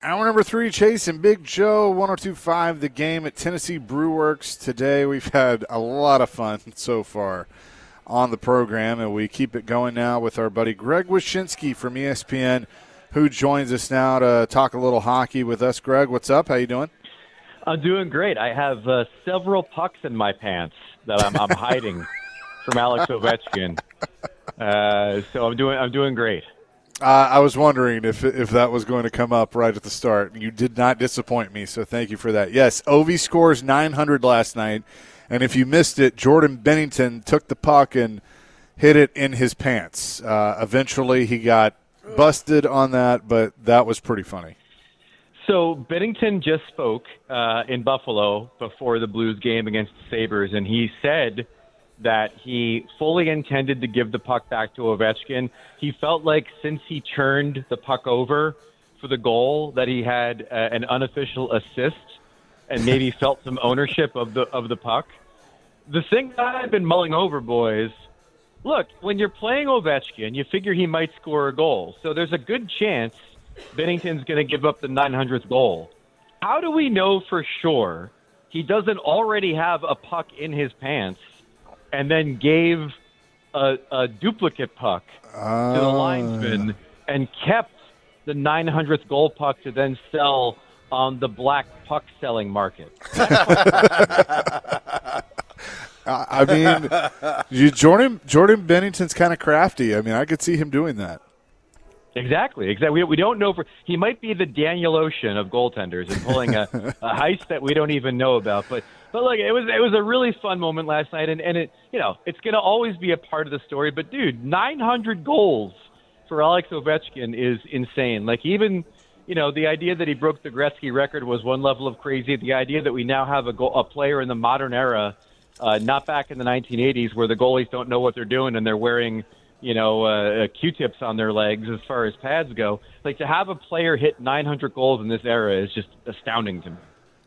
Hour number 3, Chase and Big Joe, 102.5 The Game at Tennessee Brewworks. Today we've had a lot of fun so far on the program, and we keep it going now with our buddy Greg Wyshynski from ESPN, who joins us now to talk a little hockey with us. Greg, what's up? How you doing? I'm doing great. I have several pucks in my pants that I'm hiding from Alex Ovechkin. So I'm doing great. I was wondering if that was going to come up right at the start. You did not disappoint me, so thank you for that. Yes, Ovi scores 900 last night, and if you missed it, Jordan Bennington took the puck and hit it in his pants. Eventually he got busted on that, but that was pretty funny. So Bennington just spoke in Buffalo before the Blues game against the Sabres, and he said that he fully intended to give the puck back to Ovechkin. He felt like since he turned the puck over for the goal that he had an unofficial assist and maybe felt some ownership of the puck. The thing that I've been mulling over, boys, look, when you're playing Ovechkin, you figure he might score a goal. So there's a good chance Bennington's going to give up the 900th goal. How do we know for sure he doesn't already have a puck in his pants and then gave a duplicate puck to the linesman and kept the 900th goal puck to then sell on the black puck selling market? I mean, Jordan Bennington's kind of crafty. I mean, I could see him doing that. Exactly. We don't know he might be the Daniel Ocean of goaltenders and pulling a heist that we don't even know about. But look, it was a really fun moment last night, and it it's going to always be a part of the story. But dude, 900 goals for Alex Ovechkin is insane. Like even the idea that he broke the Gretzky record was one level of crazy. The idea that we now have a player in the modern era, not back in the 1980s, where the goalies don't know what they're doing and they're wearing Q-tips on their legs as far as pads go. Like, to have a player hit 900 goals in this era is just astounding to me.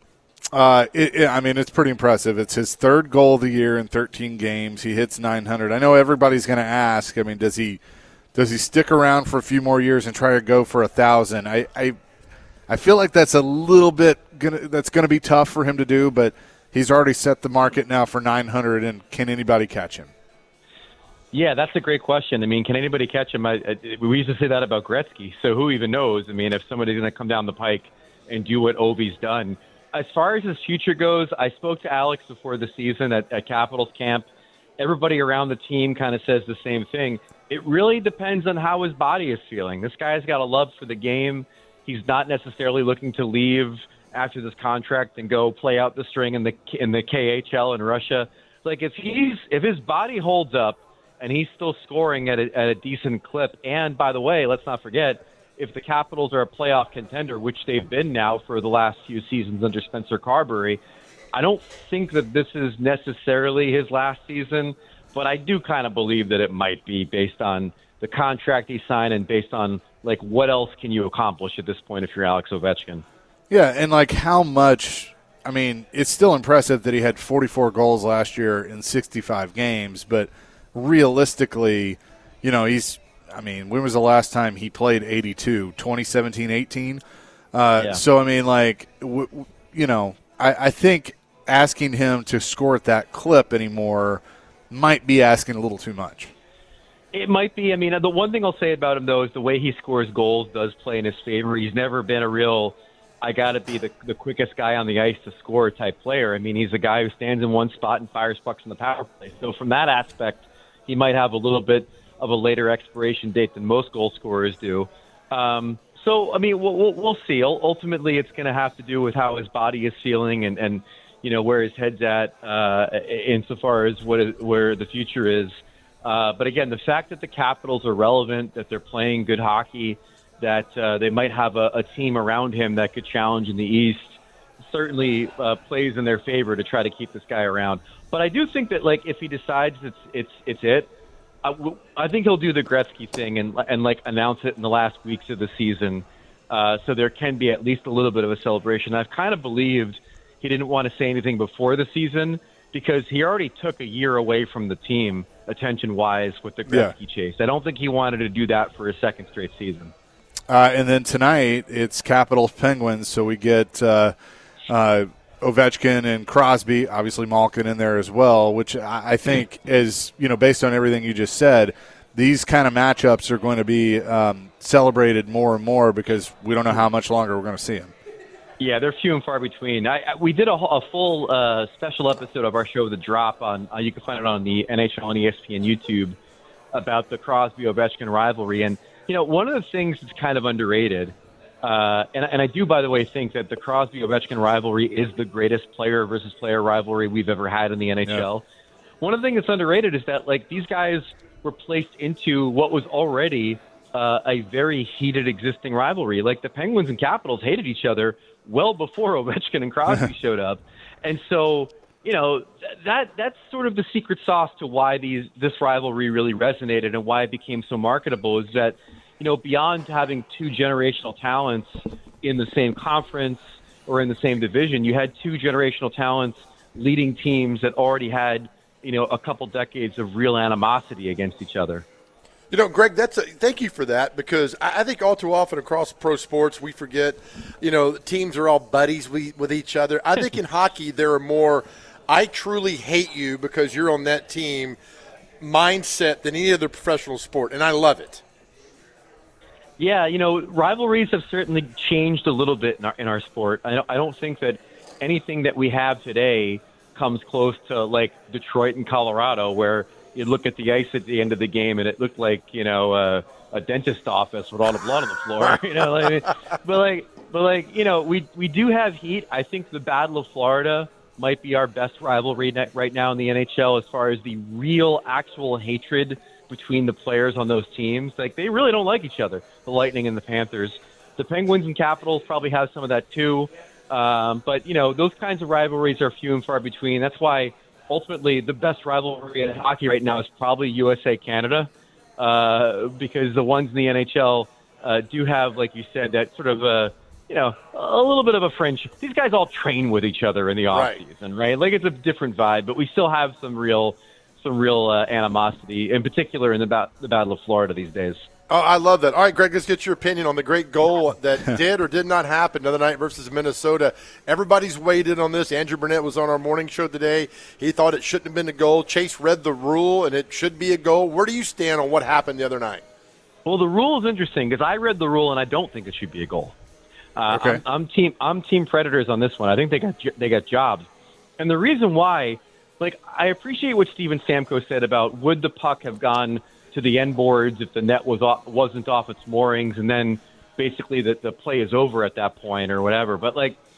I mean, it's pretty impressive. It's his third goal of the year in 13 games. He hits 900. I know everybody's going to ask, I mean, does he stick around for a few more years and try to go for 1,000? I feel like that's a little bit that's going to be tough for him to do, but he's already set the market now for 900, and can anybody catch him? Yeah, that's a great question. I mean, can anybody catch him? We used to say that about Gretzky, so who even knows? I mean, if somebody's going to come down the pike and do what Ovi's done. As far as his future goes, I spoke to Alex before the season at Capitals camp. Everybody around the team kind of says the same thing. It really depends on how his body is feeling. This guy's got a love for the game. He's not necessarily looking to leave after this contract and go play out the string in the KHL in Russia. Like, if his body holds up, and he's still scoring at a decent clip. And, by the way, let's not forget, if the Capitals are a playoff contender, which they've been now for the last few seasons under Spencer Carberry, I don't think that this is necessarily his last season, but I do kind of believe that it might be based on the contract he signed and based on, like, what else can you accomplish at this point if you're Alex Ovechkin. Yeah, and, like, how much – I mean, it's still impressive that he had 44 goals last year in 65 games, but – realistically, when was the last time he played 82? 2017-18? Yeah. So, I mean, like, I think asking him to score at that clip anymore might be asking a little too much. It might be. I mean, the one thing I'll say about him, though, is the way he scores goals does play in his favor. He's never been a real, I got to be the quickest guy on the ice to score type player. I mean, he's a guy who stands in one spot and fires pucks in the power play. So from that aspect, he might have a little bit of a later expiration date than most goal scorers do. So, I mean, we'll see. Ultimately, it's going to have to do with how his body is feeling and where his head's at insofar as where the future is. But, again, the fact that the Capitals are relevant, that they're playing good hockey, that they might have a team around him that could challenge in the East certainly plays in their favor to try to keep this guy around. But I do think that, like, if he decides I think he'll do the Gretzky thing and like announce it in the last weeks of the season, so there can be at least a little bit of a celebration. I've kind of believed he didn't want to say anything before the season because he already took a year away from the team attention-wise with the Gretzky chase. I don't think he wanted to do that for a second straight season. And then tonight it's Capitals Penguins, so we get Ovechkin and Crosby, obviously Malkin in there as well, which I think is, based on everything you just said, these kind of matchups are going to be celebrated more and more because we don't know how much longer we're going to see them. Yeah, they're few and far between. We did a full special episode of our show, The Drop, on you can find it on the NHL and ESPN YouTube, about the Crosby-Ovechkin rivalry. And, one of the things that's kind of underrated, and I do, by the way, think that the Crosby-Ovechkin rivalry is the greatest player versus player rivalry we've ever had in the NHL. Yeah. One of the things that's underrated is that, these guys were placed into what was already a very heated existing rivalry. Like, the Penguins and Capitals hated each other well before Ovechkin and Crosby showed up. And so, that's sort of the secret sauce to why this rivalry really resonated and why it became so marketable, is that, beyond having two generational talents in the same conference or in the same division, you had two generational talents leading teams that already had, a couple decades of real animosity against each other. Greg, thank you for that, because I think all too often across pro sports we forget, teams are all buddies with each other. I think in hockey there are more I truly hate you because you're on that team mindset than any other professional sport, and I love it. Yeah, rivalries have certainly changed a little bit in our sport. I don't think that anything that we have today comes close to, like, Detroit and Colorado, where you look at the ice at the end of the game and it looked like, a dentist office with all the blood on the floor. We do have heat. I think the Battle of Florida might be our best rivalry right now in the NHL as far as the real, actual hatred between the players on those teams. Like, they really don't like each other, the Lightning and the Panthers. The Penguins and Capitals probably have some of that too. But those kinds of rivalries are few and far between. That's why ultimately the best rivalry in hockey right now is probably USA-Canada, because the ones in the NHL do have, like you said, that sort of a little bit of a friendship. These guys all train with each other in the offseason, right? Like, it's a different vibe, but we still have some real animosity, in particular in the Battle of Florida these days. Oh, I love that. All right, Greg, let's get your opinion on the great goal that did or did not happen the other night versus Minnesota. Everybody's weighed in on this. Andrew Burnett was on our morning show today. He thought it shouldn't have been a goal. Chase read the rule, and it should be a goal. Where do you stand on what happened the other night? Well, the rule is interesting because I read the rule, and I don't think it should be a goal. Okay. I'm team Predators on this one. I think they got jobs. And the reason why, I appreciate what Steven Stamkos said about would the puck have gone to the end boards if the net wasn't off its moorings, and then basically the play is over at that point or whatever. But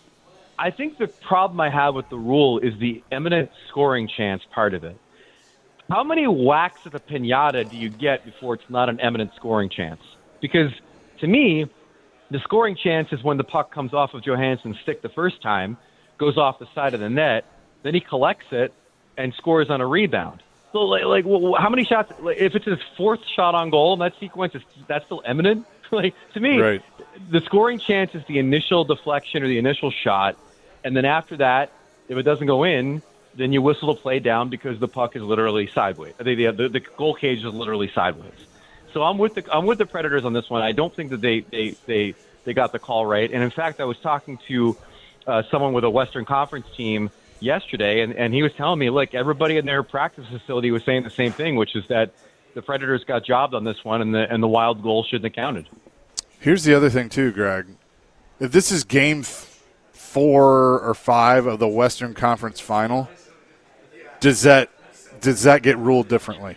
I think the problem I have with the rule is the imminent scoring chance part of it. How many whacks at the pinata do you get before it's not an imminent scoring chance? Because to me, the scoring chance is when the puck comes off of Johansson's stick the first time, goes off the side of the net, then he collects it and scores on a rebound. So, how many shots? If it's his fourth shot on goal in that sequence, that's still imminent. To me, right. The scoring chance is the initial deflection or the initial shot, and then after that, if it doesn't go in, then you whistle the play down because the puck is literally sideways. The goal cage is literally sideways. So I'm with the Predators on this one. I don't think that they got the call right. And in fact, I was talking to someone with a Western Conference team yesterday, and he was telling me, look, everybody in their practice facility was saying the same thing, which is that the Predators got jobbed on this one, and the wild goal shouldn't have counted. Here's the other thing too, Greg. If this is game 4 or 5 of the Western Conference Final, does that get ruled differently?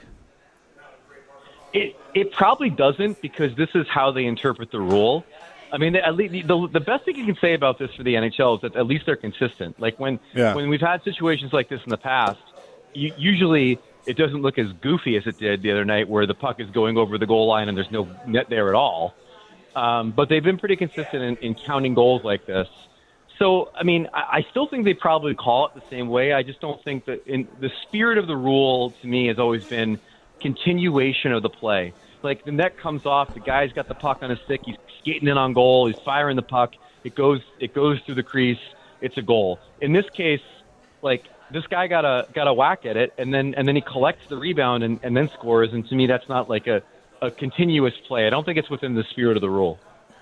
It probably doesn't, because this is how they interpret the rule. I mean, at least the best thing you can say about this for the NHL is that at least they're consistent. When we've had situations like this in the past, usually it doesn't look as goofy as it did the other night, where the puck is going over the goal line and there's no net there at all. But they've been pretty consistent in counting goals like this. So, I mean, I still think they probably call it the same way. I just don't think that in the spirit of the rule, to me, has always been continuation of the play. The net comes off, the guy's got the puck on his stick, he's skating in on goal, he's firing the puck, it goes through the crease, it's a goal. In this case, this guy got a whack at it, and then he collects the rebound and then scores, and to me that's not a continuous play. I don't think it's within the spirit of the rule.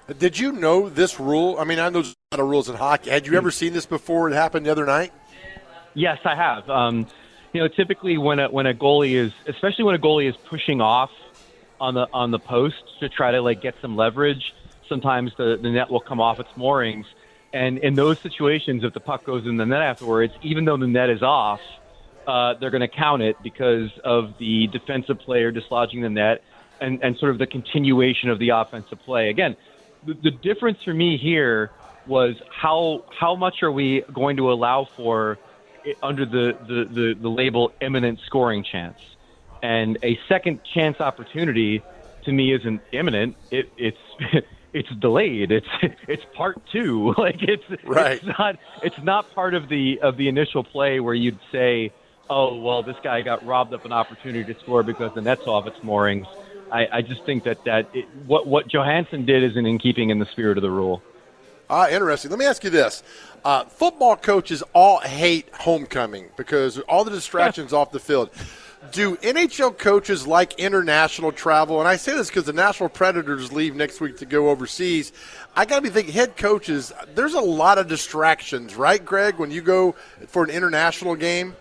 Did you know this rule? I mean, I know there's a lot of rules in hockey. Had you ever seen this before? It happened the other night. Yes, I have. Typically when a goalie is, especially when a goalie is pushing off on the post to try to like get some leverage, sometimes the net will come off its moorings. And in those situations, if the puck goes in the net afterwards, even though the net is off, they're going to count it because of the defensive player dislodging the net and sort of the continuation of the offensive play. Again, the difference for me here was how much are we going to allow for under the label imminent scoring chance. And a second chance opportunity to me isn't imminent. It's it's delayed. It's part two. Like right. It's not part of the initial play where you'd say, oh well, this guy got robbed of an opportunity to score because the net's off its moorings. I just think what Johansson did isn't in keeping in the spirit of the rule. Interesting. Let me ask you this. Football coaches all hate homecoming because all the distractions off the field. Do NHL coaches like international travel? And I say this because the Nashville Predators leave next week to go overseas. I got to be thinking, head coaches, there's a lot of distractions, right, Greg, when you go for an international game?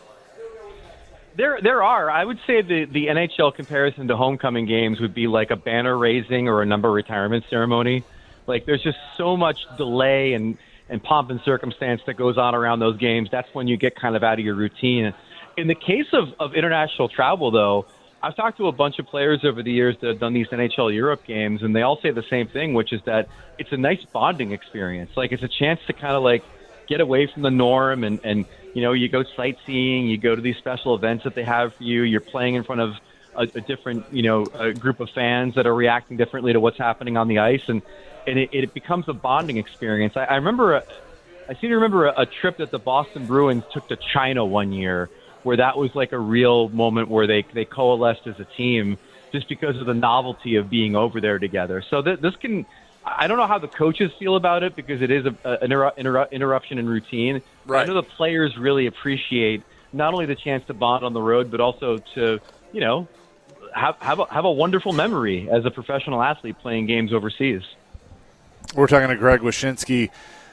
There are. I would say the NHL comparison to homecoming games would be like a banner raising or a number retirement ceremony. Like there's just so much delay and pomp and circumstance that goes on around those games. That's when you get kind of out of your routine. In the case of international travel, though, I've talked to a bunch of players over the years that have done these NHL Europe games, and they all say the same thing, which is that it's a nice bonding experience. Like it's a chance to kind of like get away from the norm and you go sightseeing, you go to these special events that they have for you. You're playing in front of a different, a group of fans that are reacting differently to what's happening on the ice, and it becomes a bonding experience. I seem to remember a trip that the Boston Bruins took to China one year, where that was like a real moment where they coalesced as a team just because of the novelty of being over there together. So this can, I don't know how the coaches feel about it because it is an interruption in routine. Right. I know the players really appreciate not only the chance to bond on the road, but also to, have a wonderful memory as a professional athlete playing games overseas. We're talking to Greg Wyshynski,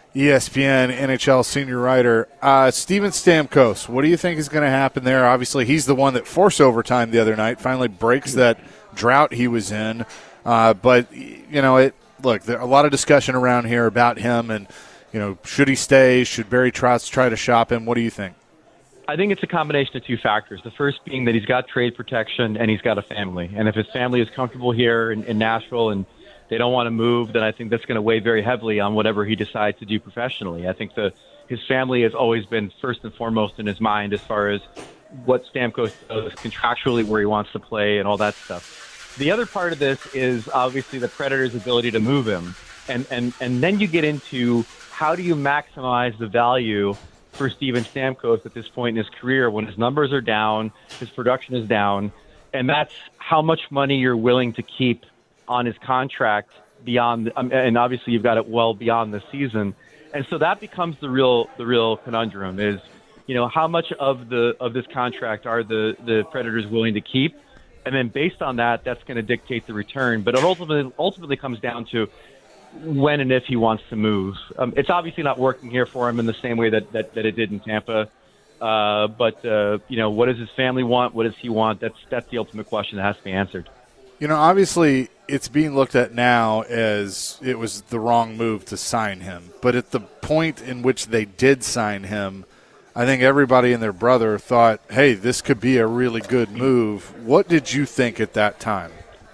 ESPN NHL senior writer. Steven Stamkos, what do you think is going to happen there? Obviously, he's the one that forced overtime the other night, finally breaks that drought he was in. But, look, there a lot of discussion around here about him and, should he stay? Should Barry Trotz try to shop him? What do you think? I think it's a combination of two factors. The first being that he's got trade protection and he's got a family. And if his family is comfortable here in Nashville and they don't want to move, then I think that's going to weigh very heavily on whatever he decides to do professionally. I think his family has always been first and foremost in his mind as far as what Stamkos does contractually, where he wants to play, and all that stuff. The other part of this is obviously the Predators' ability to move him. And then you get into how do you maximize the value for Steven Stamkos at this point in his career when his numbers are down, his production is down, and that's how much money you're willing to keep on his contract beyond, and obviously you've got it well beyond the season. And so that becomes the real conundrum is, how much of this contract are the Predators willing to keep? And then based on that, that's going to dictate the return. But it ultimately comes down to when and if he wants to move. It's obviously not working here for him in the same way that it did in Tampa. But what does his family want? What does he want? That's the ultimate question that has to be answered. Obviously it's being looked at now as it was the wrong move to sign him. But at the point in which they did sign him, I think everybody and their brother thought, hey, this could be a really good move. What did you think at that time?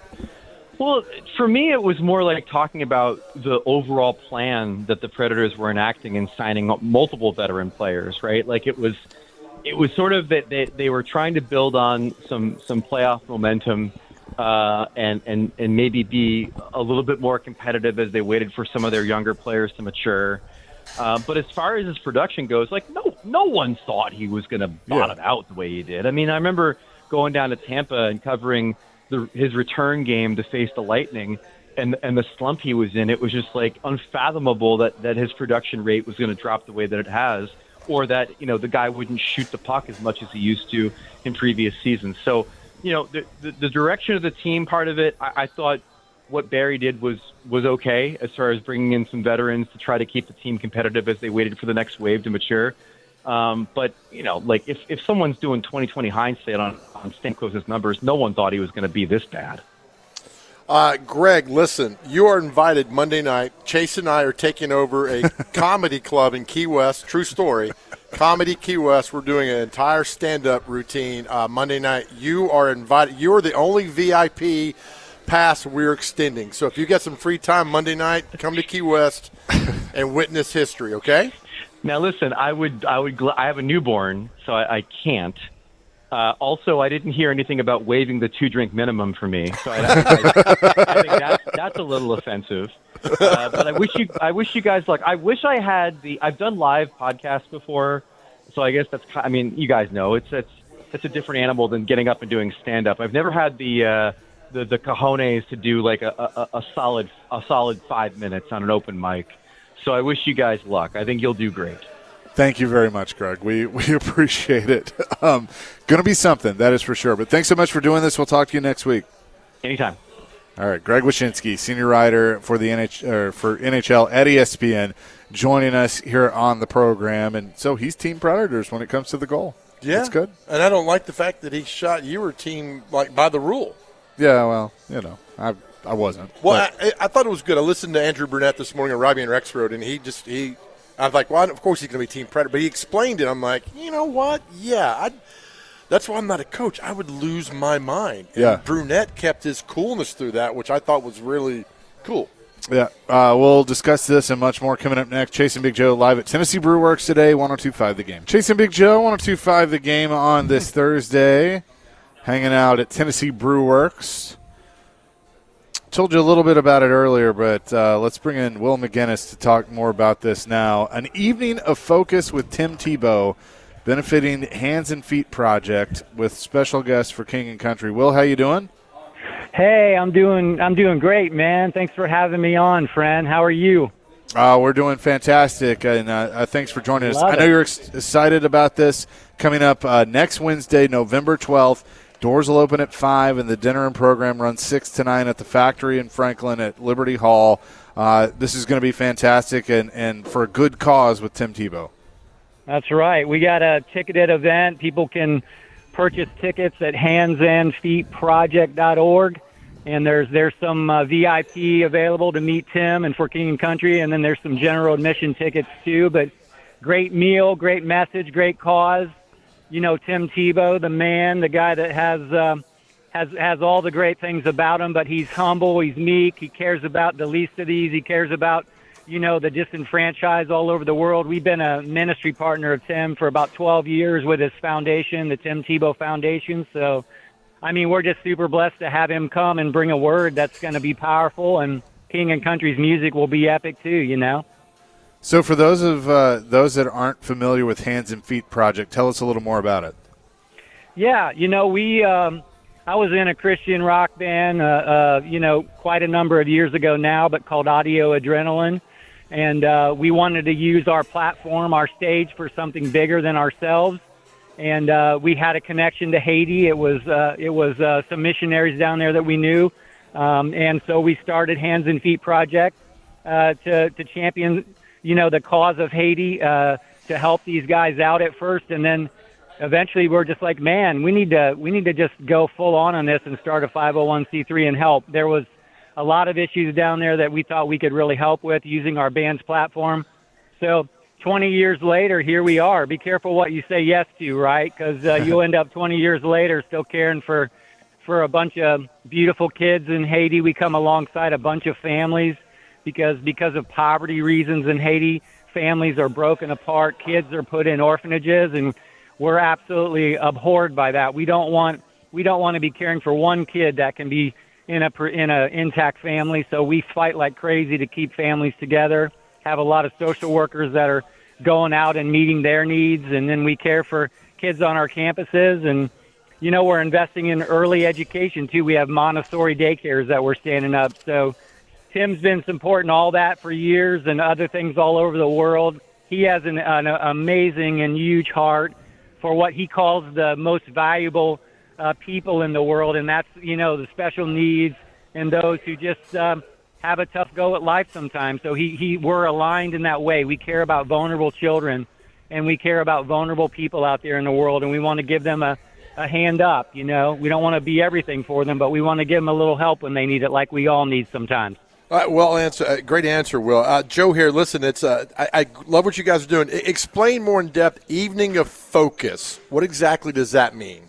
Well, for me, it was more like talking about the overall plan that the Predators were enacting in signing multiple veteran players, right? Like it was sort of that they were trying to build on some playoff momentum and maybe be a little bit more competitive as they waited for some of their younger players to mature. But as far as his production goes, like no one thought he was going to bottom out the way he did. I mean, I remember going down to Tampa and covering his return game to face the Lightning and the slump he was in. It was just like unfathomable that his production rate was going to drop the way that it has, or that, the guy wouldn't shoot the puck as much as he used to in previous seasons. So, the direction of the team part of it, I thought what Barry did was okay as far as bringing in some veterans to try to keep the team competitive as they waited for the next wave to mature. But, like if someone's doing 20/20 hindsight on Stamkos' numbers, no one thought he was going to be this bad. Greg, listen, you are invited Monday night. Chase and I are taking over a comedy club in Key West. True story. Comedy Key West. We're doing an entire stand-up routine Monday night. You are invited. You are the only VIP pass we're extending. So if you get some free time Monday night, come to Key West and witness history, okay? Now, listen, I have a newborn, so I can't. Also, I didn't hear anything about waiving the 2-drink minimum for me, so I think that's a little offensive. But I wish you guys luck. I wish I had I've done live podcasts before, so I guess you guys know it's a different animal than getting up and doing stand up. I've never had the cojones to do like a solid 5 minutes on an open mic. So I wish you guys luck. I think you'll do great. Thank you very much, Greg. We appreciate it. Going to be something, that is for sure. But thanks so much for doing this. We'll talk to you next week. Anytime. All right, Greg Wyshynski, senior writer for the NHL at ESPN, joining us here on the program. And so he's Team Predators when it comes to the goal. Yeah, that's good. And I don't like the fact that he shot your team like by the rule. Yeah, well, I wasn't. Well, I thought it was good. I listened to Andrew Burnett this morning on Robbie and Rexroad, and he. I was like, well, of course he's going to be Team Predator. But he explained it. I'm like, you know what? Yeah, that's why I'm not a coach. I would lose my mind. Yeah. And Brunette kept his coolness through that, which I thought was really cool. Yeah, we'll discuss this and much more coming up next. Chase and Big Joe live at Tennessee Brew Works today, 102.5 The Game. Chase and Big Joe, 102.5 The Game on this Thursday, hanging out at Tennessee Brew Works. Told you a little bit about it earlier, but let's bring in Will McGinnis to talk more about this now. An evening of focus with Tim Tebow, benefiting Hands and Feet Project with special guests for King and Country. Will, how you doing? Hey, I'm doing great, man. Thanks for having me on, friend. How are you? We're doing fantastic, and thanks for joining us. I know you're excited about this coming up next Wednesday, November 12th. Doors will open at 5, and the dinner and program runs 6 to 9 at the Factory in Franklin at Liberty Hall. This is going to be fantastic and for a good cause with Tim Tebow. That's right. We got a ticketed event. People can purchase tickets at handsandfeetproject.org, and there's some VIP available to meet Tim and for King and Country, and then there's some general admission tickets too. But great meal, great message, great cause. Tim Tebow, the man, the guy that has all the great things about him, but he's humble, he's meek, he cares about the least of these, he cares about, the disenfranchised all over the world. We've been a ministry partner of Tim for about 12 years with his foundation, the Tim Tebow Foundation. So, we're just super blessed to have him come and bring a word that's going to be powerful, and King and Country's music will be epic too, So for those that aren't familiar with Hands and Feet Project, tell us a little more about it. Yeah, I was in a Christian rock band, quite a number of years ago now, but called Audio Adrenaline. And we wanted to use our platform, our stage, for something bigger than ourselves. And we had a connection to Haiti. It was some missionaries down there that we knew. And so we started Hands and Feet Project to champion the cause of Haiti, to help these guys out at first, and then eventually we're just like, man, we need to just go full on this and start a 501c3 and help. There was a lot of issues down there that we thought we could really help with using our band's platform. So 20 years later, here we are. Be careful what you say yes to, right? Because you'll end up 20 years later still caring for a bunch of beautiful kids in Haiti. We come alongside a bunch of families. Because of poverty reasons in Haiti, families are broken apart, kids are put in orphanages, and we're absolutely abhorred by that. We don't want to be caring for one kid that can be in a intact family. So we fight like crazy to keep families together. Have a lot of social workers that are going out and meeting their needs, and then we care for kids on our campuses. And we're investing in early education too. We have Montessori daycares that we're standing up. So Tim's been supporting all that for years and other things all over the world. He has an amazing and huge heart for what he calls the most valuable people in the world, and that's, the special needs, and those who just have a tough go at life sometimes. So we're aligned in that way. We care about vulnerable children, and we care about vulnerable people out there in the world, and we want to give them a hand up. We don't want to be everything for them, but we want to give them a little help when they need it, like we all need sometimes. Great answer, Will. Joe here. Listen, I love what you guys are doing. Explain more in depth. Evening of Focus. What exactly does that mean?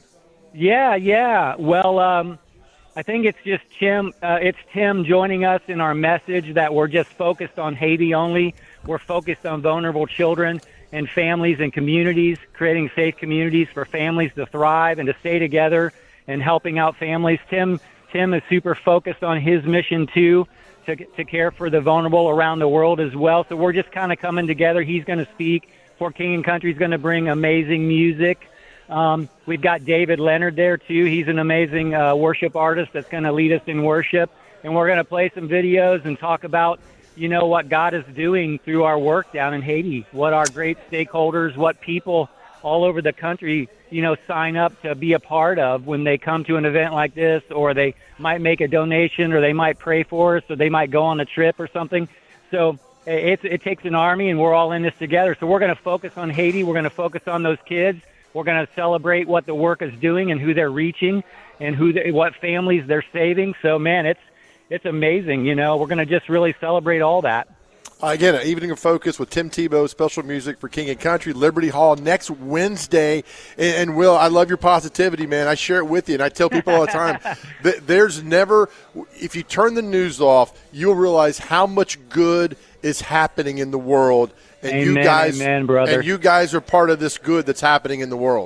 Yeah. Well, I think it's just Tim. It's Tim joining us in our message that we're just focused on Haiti only. We're focused on vulnerable children and families and communities, creating safe communities for families to thrive and to stay together and helping out families. Tim is super focused on his mission too, to care for the vulnerable around the world as well. So we're just kind of coming together. He's going to speak. For King and Country is going to bring amazing music. We've got David Leonard there too. He's an amazing worship artist that's going to lead us in worship. And we're going to play some videos and talk about, what God is doing through our work down in Haiti, what our great stakeholders, what people all over the country, sign up to be a part of when they come to an event like this, or they might make a donation, or they might pray for us, or they might go on a trip or something. So it takes an army, and we're all in this together. So we're going to focus on Haiti. We're going to focus on those kids. We're going to celebrate what the work is doing and who they're reaching and what families they're saving. So, man, it's amazing. We're going to just really celebrate all that. Again, an Evening of Focus with Tim Tebow, special music for King and Country, Liberty Hall next Wednesday. And Will, I love your positivity, man. I share it with you, and I tell people all the time, there's never – if you turn the news off, you'll realize how much good is happening in the world. And amen, brother. And you guys are part of this good that's happening in the world.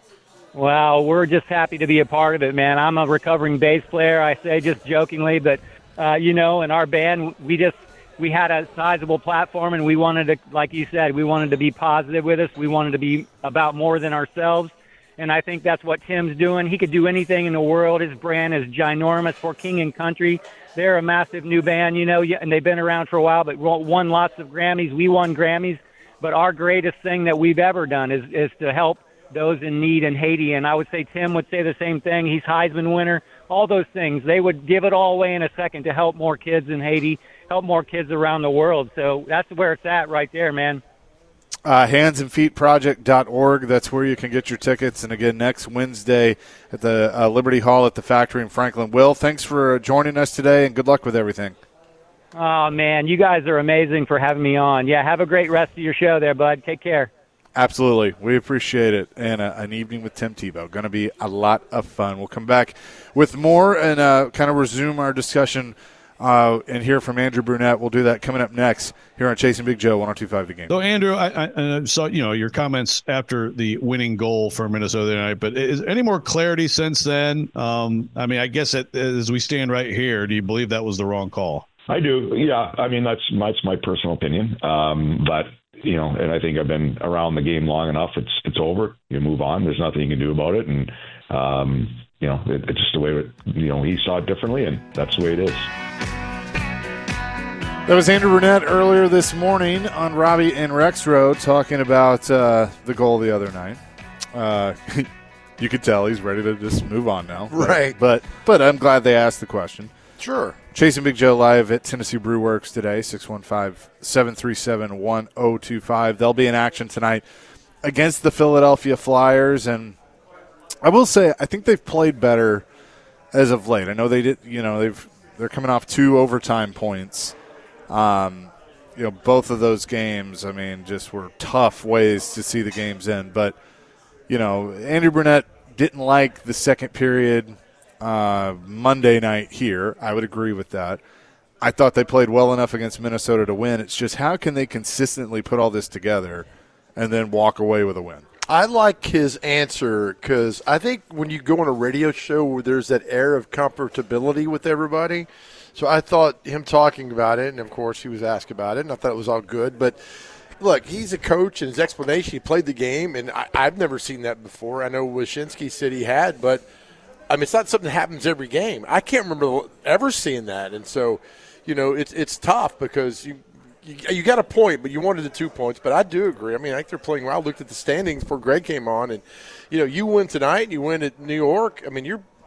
Well, we're just happy to be a part of it, man. I'm a recovering bass player, I say just jokingly, but, in our band, we had a sizable platform, and we wanted to, like you said, we wanted to be positive with us. We wanted to be about more than ourselves, and I think that's what Tim's doing. He could do anything in the world. His brand is ginormous. For King and Country, they're a massive new band, and they've been around for a while, but won lots of Grammys. We won Grammys, but our greatest thing that we've ever done is to help those in need in Haiti, and I would say Tim would say the same thing. He's Heisman winner, all those things. They would give it all away in a second to help more kids in Haiti, help more kids around the world. So that's where it's at right there, man. Handsandfeetproject.org. That's where you can get your tickets. And again, next Wednesday at the Liberty Hall at the Factory in Franklin. Will, thanks for joining us today, and good luck with everything. Oh, man, you guys are amazing for having me on. Yeah, have a great rest of your show there, bud. Take care. Absolutely. We appreciate it. And an evening with Tim Tebow. Going to be a lot of fun. We'll come back with more and kind of resume our discussion and hear from Andrew Brunette. We'll do that coming up next here on Chasing Big Joe, 102.5 The Game. So, Andrew, I saw your comments after the winning goal for Minnesota tonight, but is any more clarity since then? I guess as we stand right here, do you believe that was the wrong call? I do. Yeah. That's my personal opinion. But and I think I've been around the game long enough. It's over. You move on. There's nothing you can do about it. And it's just the way he saw it differently, and that's the way it is. That was Andrew Brunette earlier this morning on Robbie and Rexroad talking about the goal the other night. You could tell he's ready to just move on now. Right. But I'm glad they asked the question. Sure. Chasing Big Joe live at Tennessee Brew Works today, 615-737-1025. They'll be in action tonight against the Philadelphia Flyers. And I will say, I think they've played better as of late. I know they did, they're coming off 2 overtime points. Both of those games, just were tough ways to see the games end. But, Andrew Brunette didn't like the second period Monday night here. I would agree with that. I thought they played well enough against Minnesota to win. It's just how can they consistently put all this together and then walk away with a win? I like his answer because I think when you go on a radio show where there's that air of comfortability with everybody, so I thought him talking about it, and of course he was asked about it, and I thought it was all good. But look, he's a coach, and his explanation, he played the game, and I've never seen that before. I know Wyshynski said he had, but it's not something that happens every game. I can't remember ever seeing that, and so, it's tough because you got a point, but you wanted the 2 points. But I do agree. I think they're playing well. I looked at the standings before Greg came on, and you win tonight, and you win at New York.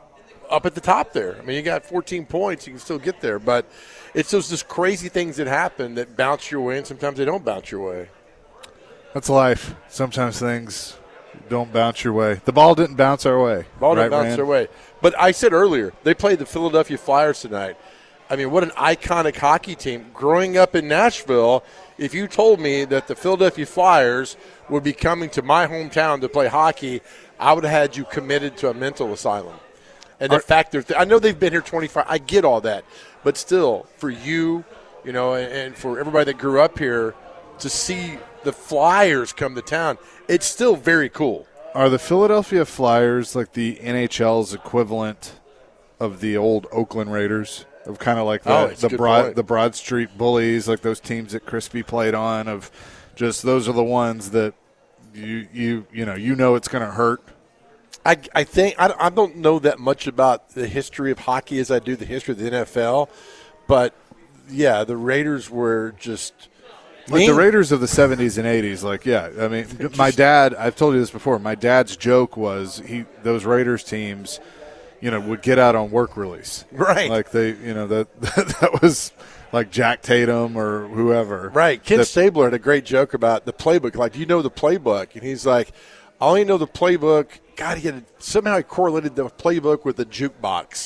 up at the top there. I mean, you got 14 points, you can still get there. But it's those just crazy things that happen that bounce your way, and sometimes they don't bounce your way. That's life. Sometimes things don't bounce your way. The ball didn't bounce our way. Ball didn't bounce their way. But I said earlier, they played the Philadelphia Flyers tonight. I mean, what an iconic hockey team. Growing up in Nashville, if you told me that the Philadelphia Flyers would be coming to my hometown to play hockey, I would have had you committed to a mental asylum. And the fact I know they've been here 25. I get all that, but still, for you, and for everybody that grew up here, to see the Flyers come to town, it's still very cool. Are the Philadelphia Flyers like the NHL's equivalent of the old Oakland Raiders? Of kind of like the Broad Street Bullies, like those teams that Crispy played on. Of just those are the ones that you know it's going to hurt. I think I don't know that much about the history of hockey as I do the history of the NFL, but yeah, the Raiders were just like the Raiders of the 70s and 80s. Like, yeah, I mean, my dad. I've told you this before. My dad's joke was those Raiders teams, would get out on work release, right? Like they, that was like Jack Tatum or whoever, right? Ken Stabler had a great joke about the playbook. Like, do you know the playbook? And he's like, I only know the playbook. God, somehow he correlated the playbook with the jukebox.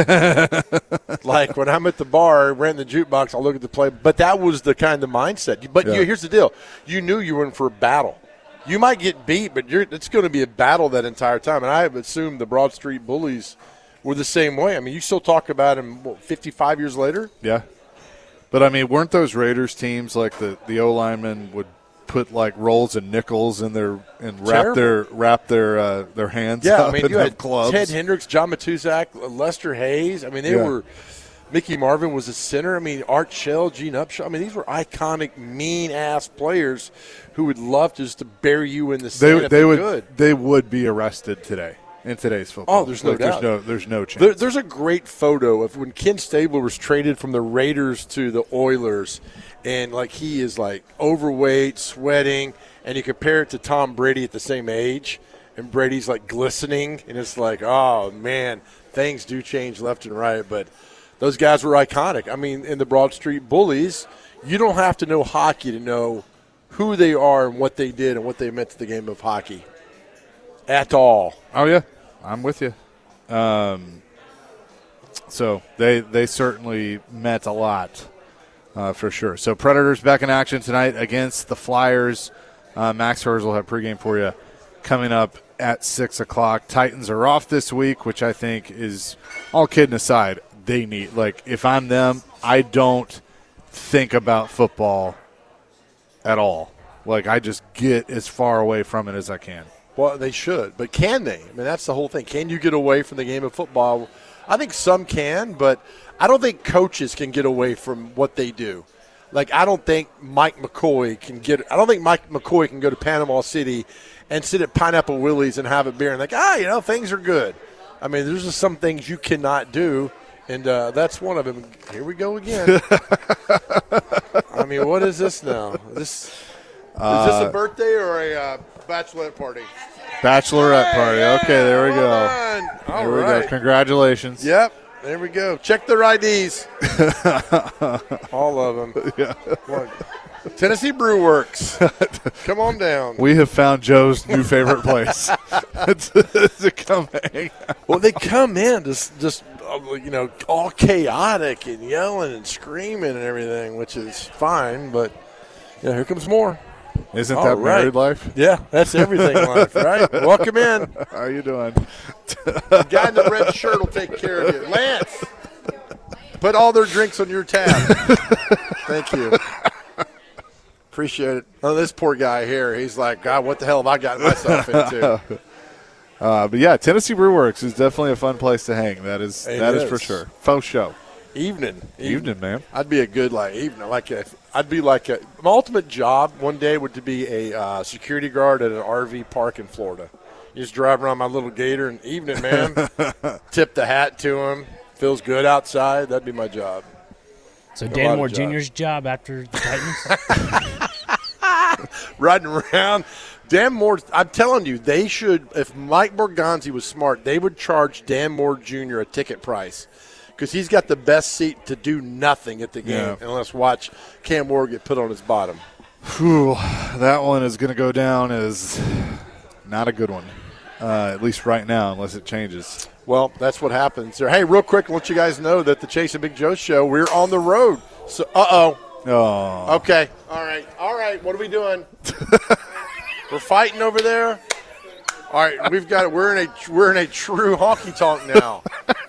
Like when I'm at the bar, renting the jukebox, I'll look at the play. But that was the kind of mindset. But here's the deal: you knew you were in for a battle. You might get beat, but it's going to be a battle that entire time. And I have assumed the Broad Street Bullies were the same way. I mean, you still talk about them 55 years later. Yeah, but I mean, weren't those Raiders teams like the O linemen would put like rolls of nickels in their and wrap their hands up? I mean, you had clubs. Ted Hendricks, John Matuszak, Lester Hayes. I mean, they were. Mickey Marvin was a center. I mean, Art Shell, Gene Upshaw. I mean, these were iconic, mean-ass players who would love just to bury you in the sand if they could. They would be arrested today in today's football. Oh, there's no doubt. There's no chance. There's a great photo of when Ken Stabler was traded from the Raiders to the Oilers, and like he is like overweight, sweating, and you compare it to Tom Brady at the same age, and Brady's like glistening, and it's like, oh man, things do change left and right, but those guys were iconic. I mean, in the Broad Street Bullies, you don't have to know hockey to know who they are and what they did and what they meant to the game of hockey at all. Oh, yeah. I'm with you. So they certainly meant a lot for sure. So Predators back in action tonight against the Flyers. Max Hers will have pregame for you coming up at 6 o'clock. Titans are off this week, which I think is, all kidding aside, they need. Like, if I'm them, I don't think about football at all. Like, I just get as far away from it as I can. Well, they should, but can they? I mean, that's the whole thing. Can you get away from the game of football? I think some can, but I don't think coaches can get away from what they do. Like, I don't think Mike McCoy can go to Panama City and sit at Pineapple Willie's and have a beer and like, things are good. I mean, there's just some things you cannot do. And that's one of them. Here we go again. I mean, what is this now? Is this a birthday or a bachelorette party? Bachelorette party. Okay, there we go. All right. Go. Congratulations. Yep. There we go. Check their IDs. All of them. Yeah. Tennessee Brew Works. Come on down. We have found Joe's new favorite place to come hang out. Well, they come in just all chaotic and yelling and screaming and everything, which is fine, but here comes more. Isn't that married life? Yeah, that's everything life, right? Welcome in. How are you doing? The guy in the red shirt will take care of you. Lance, put all their drinks on your tab. Thank you. Appreciate it. Oh, this poor guy here, he's like, God, what the hell have I gotten myself into? But yeah, Tennessee Brew Works is definitely a fun place to hang. That is for sure. Faux show. Evening, man. I'd be a good evening. My ultimate job one day would be a security guard at an RV park in Florida. You just drive around my little Gator and evening, man. Tip the hat to him. Feels good outside. That'd be my job. So Dan Moore Jr.'s job after the Titans? riding around. Dan Moore, I'm telling you, they should, if Mike Borgonzi was smart, they would charge Dan Moore Jr. a ticket price because he's got the best seat to do nothing at the game and let's watch Cam Ward get put on his bottom. Whew, that one is going to go down as not a good one, at least right now, unless it changes. Well, that's what happens. Hey, real quick, I want you guys know that the Chase and Big Joe show, we're on the road. So, Oh. Okay. All right. What are we doing? We're fighting over there. All right, we're in a true honky tonk now.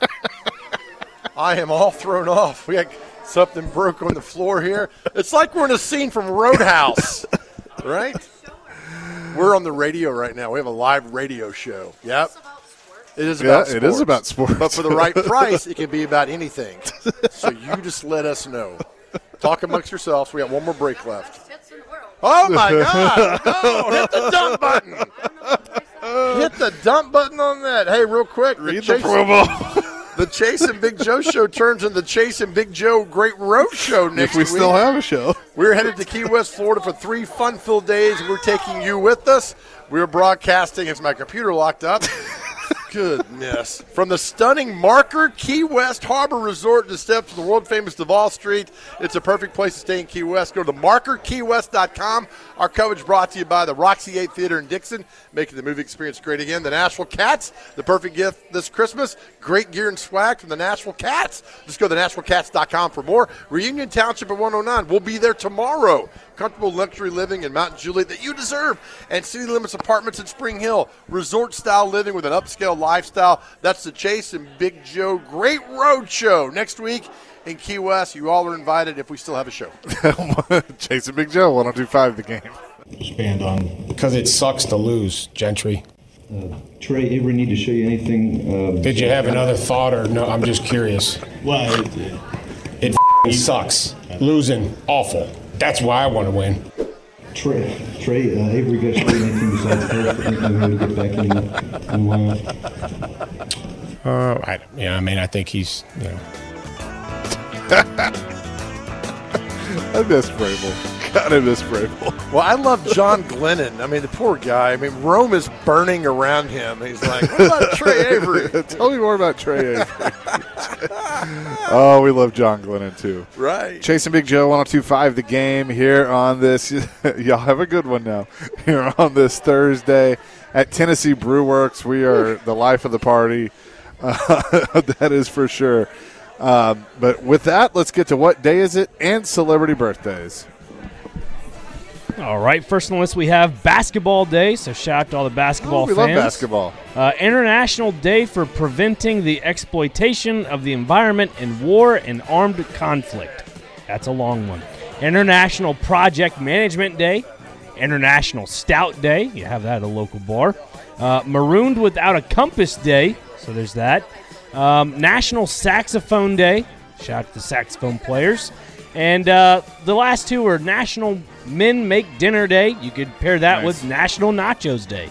I am all thrown off. We got something broke on the floor here. It's like we're in a scene from Roadhouse, right? We're on the radio right now. We have a live radio show. Yep. It is about sports. It is about sports. But for the right price, it can be about anything. So you just let us know. Talk amongst yourselves. We got one more break left. Oh, my God. No, hit the dump button. Hit the dump button on that. Hey, real quick. Read the promo. The Chase and Big Joe show turns into the Chase and Big Joe Great Road Show next week. If we still have a show. We're headed to Key West, Florida for 3 fun-filled days, and we're taking you with us. We're broadcasting as my computer locked up. Goodness. From the stunning Marker Key West Harbor Resort to steps of the world-famous Duval Street, it's a perfect place to stay in Key West. Go to markerkeywest.com. Our coverage brought to you by the Roxy 8 Theater in Dixon, making the movie experience great again. The Nashville Cats, the perfect gift this Christmas. Great gear and swag from the Nashville Cats. Just go to NashvilleCats.com for more. Reunion Township at 109. We'll be there tomorrow. Comfortable luxury living in Mount Juliet that you deserve. And City Limits Apartments in Spring Hill. Resort-style living with an upscale lifestyle. That's the Chase and Big Joe Great Road Show. Next week in Key West, you all are invited if we still have a show. Chase and Big Joe, 102.5 The Game. Expand on. Because it sucks to lose, Gentry. Trey, Avery need to show you anything? Did you have another thought or no? I'm just curious. Well, It sucks. Losing, awful. That's why I want to win. Trey, Avery got to show you anything besides first? Anything we to get back in line? I think he's, I miss Vrabel. God, I miss Vrabel. Well, I love John Glennon. I mean, the poor guy. I mean, Rome is burning around him. He's like, what about Trey Avery? Tell me more about Trey Avery. Oh, we love John Glennon, too. Right. Chase and Big Joe, 102.5 The Game here on this. Y'all have a good one now. Here on this Thursday at Tennessee Brew Works. We are the life of the party. That is for sure. But with that, let's get to what day is it and celebrity birthdays. All right, first on the list we have Basketball Day, so shout out to all the basketball we fans. We love basketball. International Day for Preventing the Exploitation of the Environment in War and Armed Conflict. That's a long one. International Project Management Day. International Stout Day. You have that at a local bar. Marooned Without a Compass Day, so there's that. National Saxophone Day. Shout out to the saxophone players. And the last two are National Men Make Dinner Day. You could pair that with National Nachos Day.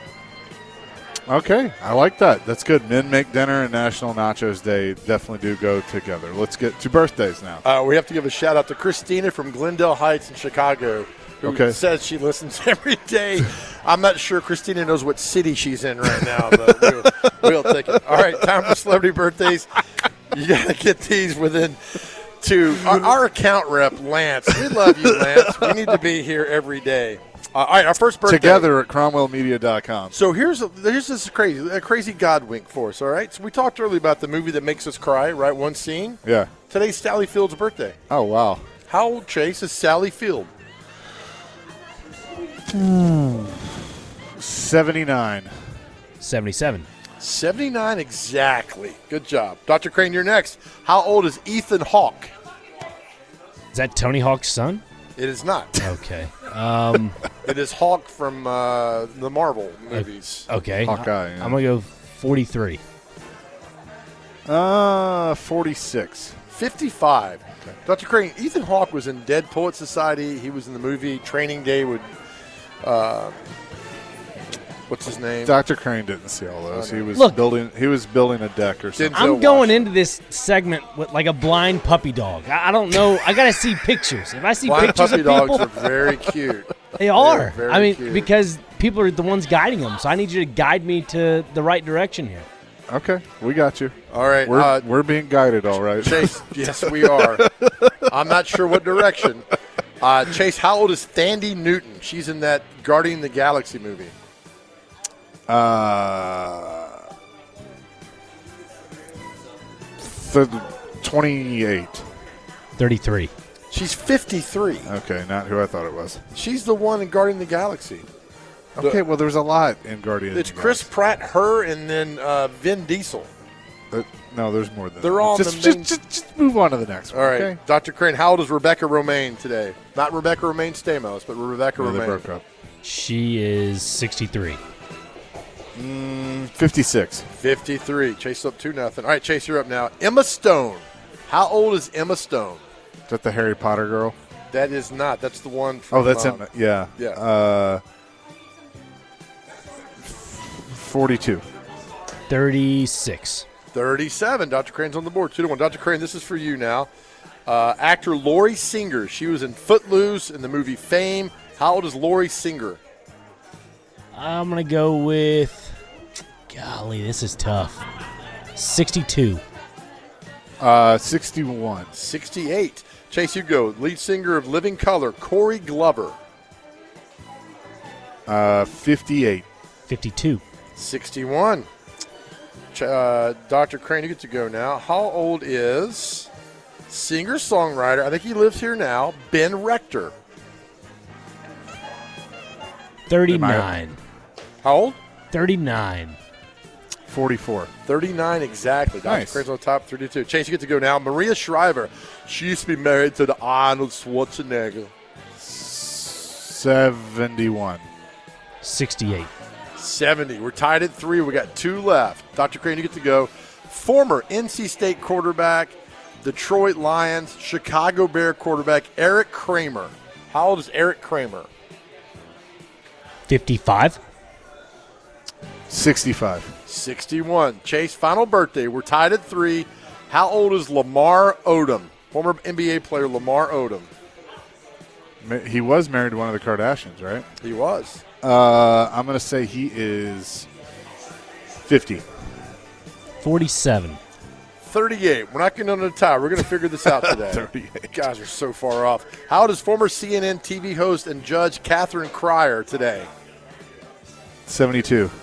Okay, I like that. That's good. Men Make Dinner and National Nachos Day definitely do go together. Let's get to birthdays now. We have to give a shout-out to Christina from Glendale Heights in Chicago, who says she listens every day. I'm not sure Christina knows what city she's in right now, but we'll take it. All right, time for celebrity birthdays. You got to get these within two. Our account rep, Lance. We love you, Lance. We need to be here every day. All right, our first birthday. Together at CromwellMedia.com. So here's this crazy God wink for us, all right? So we talked earlier about the movie that makes us cry, right? One scene. Yeah. Today's Sally Field's birthday. Oh, wow. How old, Chase, is Sally Field? 79. 77. 79 exactly. Good job. Dr. Crane, you're next. How old is Ethan Hawke? Is that Tony Hawk's son? It is not. Okay. It is Hawk from the Marvel movies. Okay. Hawkeye. I'm going to go 43. 46. 55. Okay. Dr. Crane, Ethan Hawke was in Dead Poet Society. He was in the movie Training Day with, what's his name? Dr. Crane didn't see all those. He was building a deck or something. I'm going into this segment with like a blind puppy dog. I don't know. I got to see pictures. If I see blind pictures puppy of people, dogs are very cute. They are. Very I mean, cute. because people are the ones guiding them. So I need you to guide me to the right direction here. Okay, we got you. All right. We're being guided, all right. Chase, yes, we are. I'm not sure what direction. Chase, how old is Thandie Newton? She's in that Guardian of the Galaxy movie. 28. 33. She's 53. Okay, not who I thought it was. She's the one in Guardian of the Galaxy. Okay, well, there's a lot in Guardians. It's Chris Pratt, her, and then Vin Diesel. No, there's more than They're that. all just, the main- just move on to the next one. All right, okay? Dr. Crane, how old is Rebecca Romaine today? Not Rebecca Romaine Stamos, but Rebecca No, they Romaine. broke up. She is 63. 56. 53. Chase up 2-0. All right, Chase, you're up now. Emma Stone. How old is Emma Stone? Is that the Harry Potter girl? That is not. That's the one from... Oh, that's Emma. Yeah. Yeah. 42. 36. 37. Dr. Crane's on the board. 2-1. Dr. Crane, this is for you now. Actor Lori Singer. She was in Footloose in the movie Fame. How old is Lori Singer? I'm going to go with, golly, this is tough. 62. 61. 68. Chase, you go. Lead singer of Living Color, Corey Glover. 58. 52. 61. Dr. Crane, you get to go now. How old is singer-songwriter, I think he lives here now, Ben Rector? 39. How old? 39. 44. 39 exactly. Dr. Nice. Crane's on top, 32. Chase, you get to go now. Maria Shriver. She used to be married to the Arnold Schwarzenegger. 71. 68. 70. We're tied at 3. We got 2 left. Dr. Crane, you get to go. Former NC State quarterback, Detroit Lions, Chicago Bear quarterback, Eric Kramer. How old is Eric Kramer? 55. 65. 61. Chase, final birthday. We're tied at 3. How old is Lamar Odom? Former NBA player Lamar Odom. He was married to one of the Kardashians, right? He was. I'm going to say he is 50. 47. 38. We're not getting on a tie. We're going to figure this out today. 38. Guys are so far off. How old is former CNN TV host and judge Catherine Cryer today? 72.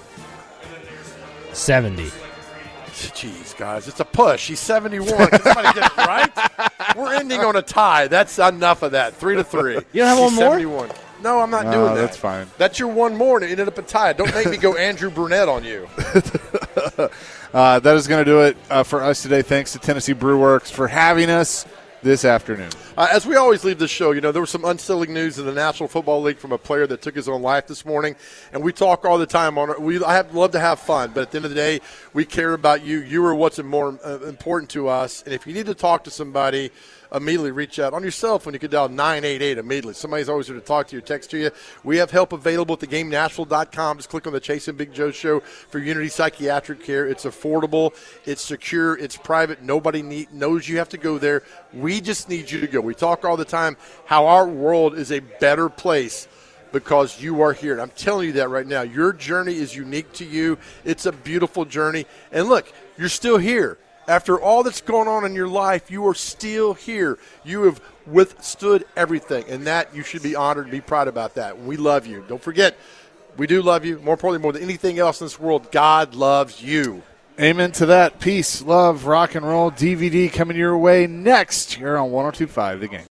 70. Jeez, guys, it's a push. She's 71. Can somebody get it right? We're ending on a tie. That's enough of that. 3-3. You don't have She's one more? 71. No, I'm not doing that. That's fine. That's your one more, and it ended up a tie. Don't make me go Andrew Burnett on you. That is going to do it for us today. Thanks to Tennessee Brew Works for having us this afternoon. As we always leave the show, there was some unsettling news in the National Football League from a player that took his own life this morning. And we talk all the time on it. I love to have fun, but at the end of the day, we care about you. You are what's more important to us. And if you need to talk to somebody, immediately reach out on your cell phone. You can dial 988 immediately. Somebody's always here to talk to you, text to you. We have help available at theGameNashville.com. Just click on the Chase and Big Joe Show for Unity Psychiatric Care. It's affordable. It's secure. It's private. Nobody knows you have to go there. We just need you to go. We talk all the time how our world is a better place because you are here. And I'm telling you that right now. Your journey is unique to you. It's a beautiful journey. And look, you're still here. After all that's going on in your life, you are still here. You have withstood everything, and that you should be honored and be proud about that. We love you. Don't forget, we do love you. More importantly, more than anything else in this world, God loves you. Amen to that. Peace, love, rock and roll. DVD coming your way next here on 102.5 The Game.